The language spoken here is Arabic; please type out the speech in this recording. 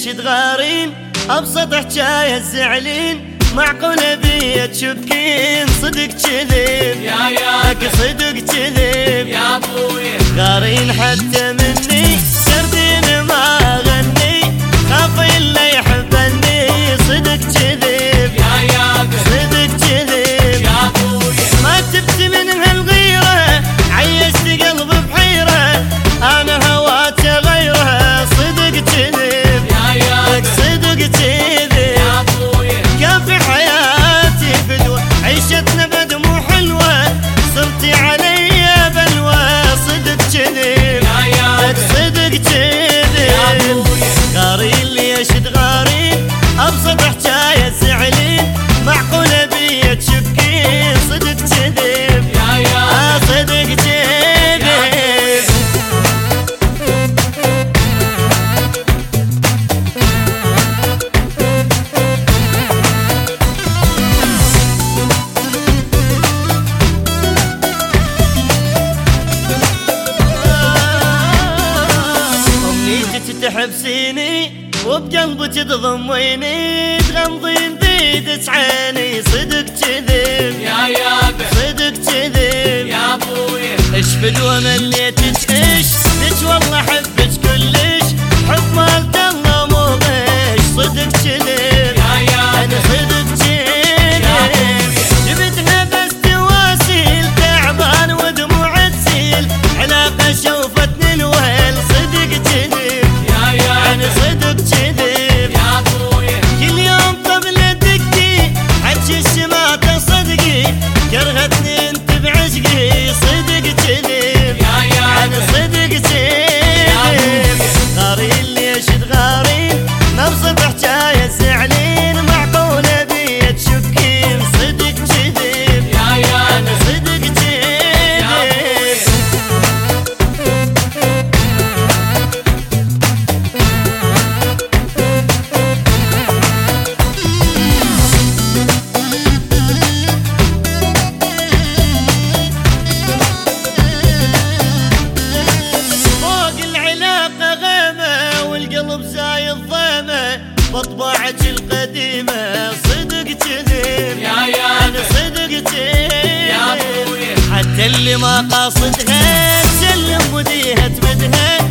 تغارين ابسط حجايه الزعلين معقولة بي تشكين صدق كذب لك صدق كذب يا ابوي غارين حتى مني سردين ما غني خاف الا يحبني صدق كذب صدق كذب يا ابوي ما تبت من هالغيرة عيشت قلب بحيرة انا هواته غيره صدق كذب لك صدق كذب يا ابوي كافي حياتي فدوة عيشتنا بدموع حلوة صرتي علي بلوى صدق كذب لك صدق كذب غارين ليش تغارين ابسط حجاية زعلين معقولة بي تشكين صدق كذب صدق كذب تحبسيني وبقلبك تضميني تغمضين بيدك عيني صدق كذب صدق كذب يا ابوي ايش فدوى مليتك ايش لك والله احبك كلش حب مالت الله مو غش صدق كذب انا صدق كذب جبتها بس تواسيل تعبان ودموع تسيل علاقه شوفتني الوهل صدق كذب أنا صدق كذب يا ابوي كل يوم قبل دقي حجي الشماتة صدقي كرهتني انت بعشقي صدق كذب أنا صدق كذب غارين ليش تغارين نبسط حجاية زعلين معقولة بي تشكين صدق كذب أنا صدق كذب زايد ضيمه بطباعك القديمه صدق كذب انا صدق كذب حتى اللي ما قاصدها تسلم وديها تمدها